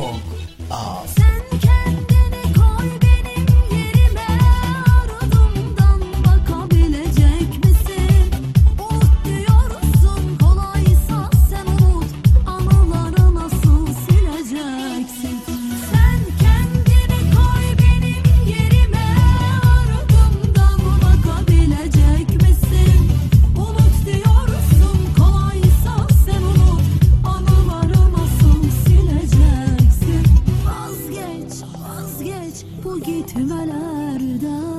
Full of. Sen kendini koy benim yerime, ardımdan bakabilecek misin? Unut diyorsun, kolaysa sen unut, anıları nasıl sileceksin? Sen kendini koy benim yerime, ardımdan bakabilecek misin? Unut diyorsun, kolaysa sen unut, anıları nasıl sileceksin? Vazgeç, vazgeç bu gitmelerden.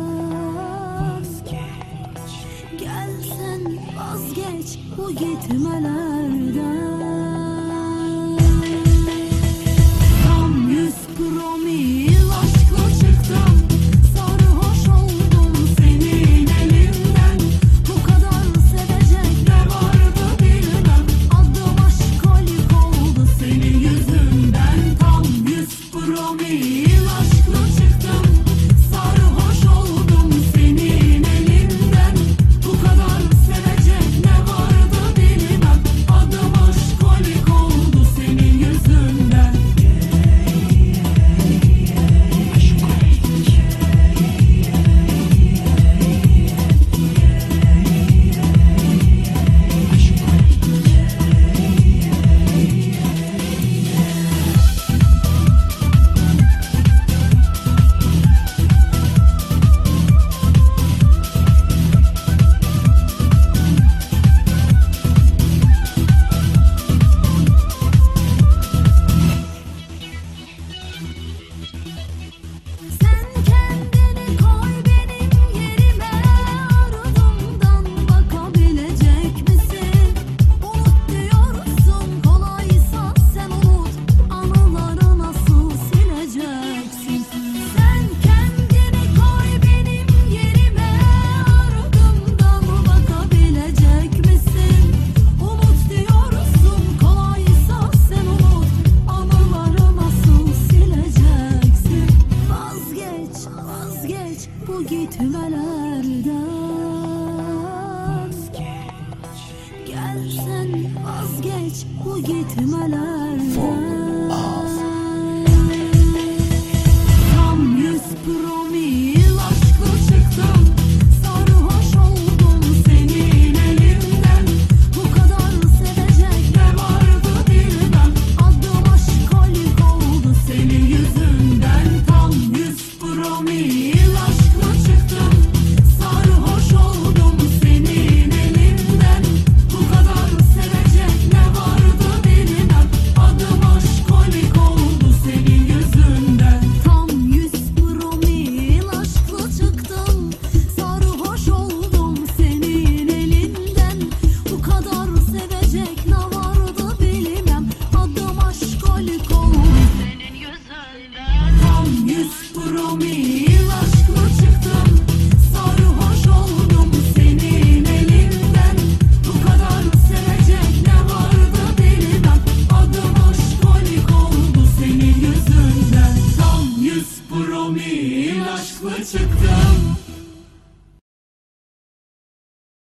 Gel sen vazgeç bu gitmelerden. Tam 100 promil aşkla çıktım, sarhoş oldum senin elinden. Bu kadar sevecek ne vardı bilmem, adım aşkolik oldu senin yüzünden. Tam 100 promil aşkla çıktım, sarhoş oldum senin elinden. Bu kadar sevecek ne vardı bilmem, adım aşkolik oldu senin yüzünden. Sen kendini koy benim yerime, ardımdan bakabilecek misin? Unut diyorsun, kolaysa sen unut, anıları nasıl sileceksin? Sen kendini koy benim yerime, ardımdan bakabilecek misin? Unut diyorsun, kolaysa sen unut, anıları nasıl sileceksin? Vazgeç, vazgeç bu gitmelerden. Gel sen vazgeç bu gitmelerden. Tam 100 promil aşkla çıktım, sarhoş oldum senin elinden. Bu kadar sevecek ne vardı bilmem, adım aşkolik oldu senin yüzünden. Tam 100 promil aşkla çıktım, sarhoş oldum senin elinden. Bu kadar sevecek ne vardı bilmem, adım aşkolik oldu senin yüzünden. Tam 100 promil aşkla çıktım, sarhoş oldum senin elinden. Bu kadar sevecek ne vardı bilmem, adım aşkolik oldu senin yüzünden. Tam 100 promil aşkla çıktım, sarhoş oldum senin elinden. Bu kadar sevecek ne vardı bilmem, adım aşkolik oldu senin yüzünden. Tam 100 promil aşkla çıktım.